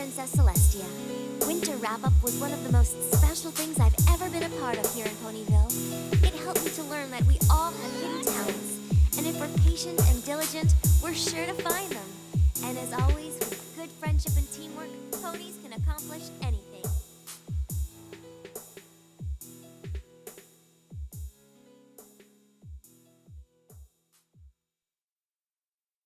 Princess Celestia. Winter Wrap-Up was one of the most special things I've ever been a part of here in Ponyville. It helped me to learn that we all have hidden talents, and if we're patient and diligent, we're sure to find them. And as always, with good friendship and teamwork, ponies can accomplish anything.